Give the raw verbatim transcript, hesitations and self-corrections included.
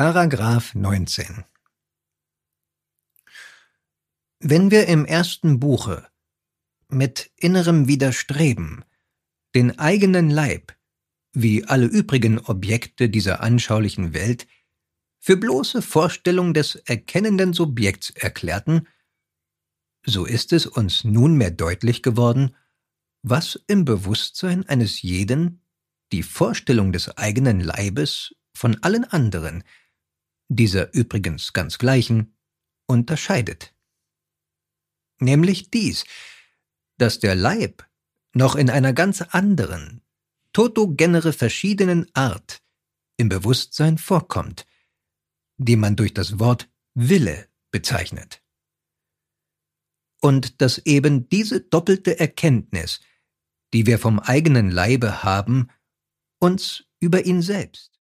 Paragraph neunzehn. Wenn wir im ersten Buche mit innerem Widerstreben den eigenen Leib, wie alle übrigen Objekte dieser anschaulichen Welt, für bloße Vorstellung des erkennenden Subjekts erklärten, so ist es uns nunmehr deutlich geworden, was im Bewusstsein eines jeden die Vorstellung des eigenen Leibes von allen anderen, dieser übrigens ganz gleichen, unterscheidet. Nämlich dies, dass der Leib noch in einer ganz anderen, totogenere verschiedenen Art im Bewusstsein vorkommt, die man durch das Wort Wille bezeichnet. Und dass eben diese doppelte Erkenntnis, die wir vom eigenen Leibe haben, uns über ihn selbst